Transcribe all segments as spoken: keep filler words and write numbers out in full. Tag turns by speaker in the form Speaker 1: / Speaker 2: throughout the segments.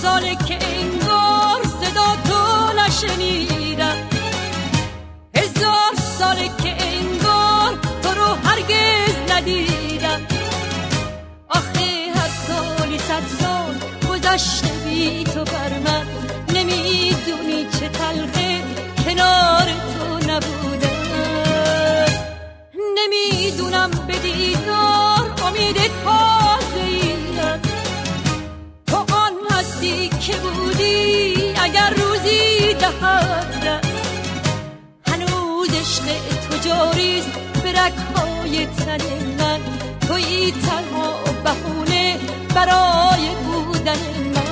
Speaker 1: ساله که انگار صدا تو نشنیدم، هزار ساله که انگار تو رو هرگز ندیدم. آخه هر سالی صد سال گذشته بی تو بر من، نمیدونی چه تلخه کنار تو نبودم. نمیدونم به دیدار امید تازه‌ایم، تو آن هستی که بودی اگر روزی دهد. هنوز عشق تو جاریست به رگ‌های تن من، تویی تنها بهونه برای بودن من.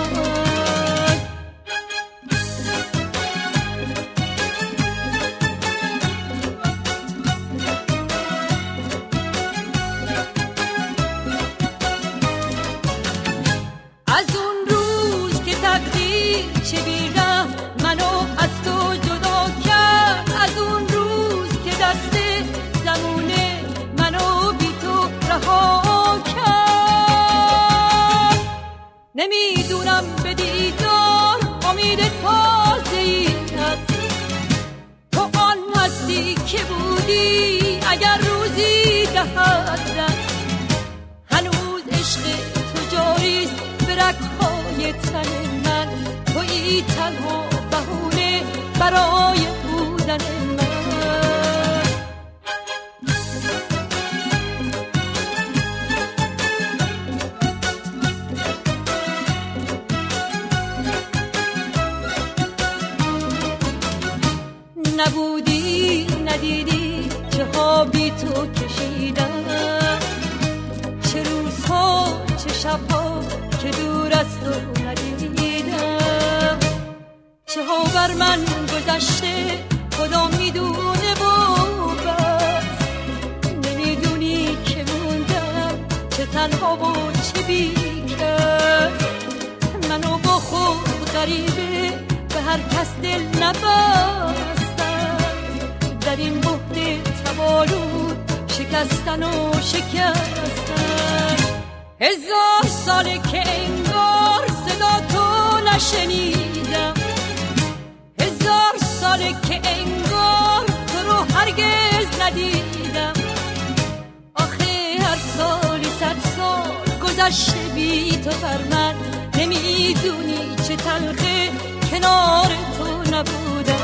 Speaker 1: از اون روز که تقدیر چه بی‌رحم منو از تو جدا کرد، از اون روز که دست زمونه منو بی تو رها کرد. نمیدونم به دیدار امید تازه‌ای هست، تو آن هستی که بودی اگر روزی دهد. هنوز عشق تو جاریست به رگ‌های تن من، تویی تنها بهونه برای بودن من. نبودی ندیدی چه ها بی تو کشیدم، چه روزها چه شبها که دور از تو ندیدم. چه ها بر من گذشته خدا میدونه و بس، نمیدونی که موندم چه تنها و چه بی‌کس. منو با خود غریبه به هر کس دل نبستم، در این بحر تبالود شکستن و شکستن. هزار ساله که انگار صدا تو نشنیدم، هزار ساله که انگار تو رو هرگز ندیدم. آخه هر سالی صد سال گذشته بی تو بر من، نمیدونی چه تلخه کنار تو نبودم.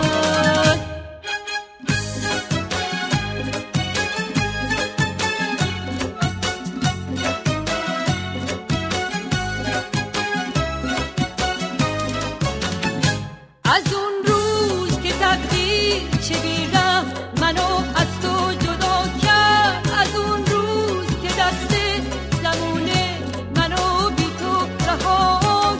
Speaker 1: از اون روز که تقدیر چه بی‌رحم منو از تو جدا کرد، از اون روز که دست زمونه منو بی تو رها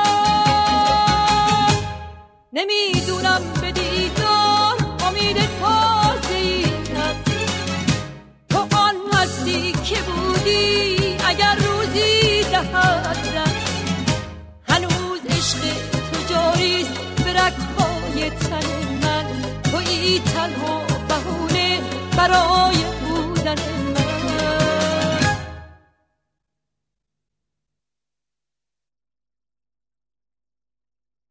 Speaker 1: کرد. نمیدونم به دیدار امید تازه‌ای هست، تو آن هستی که بودی اگر روزی دهد. هنوز عشق تو جاریست به رگ‌های تن من، تویی تنها بهونه برای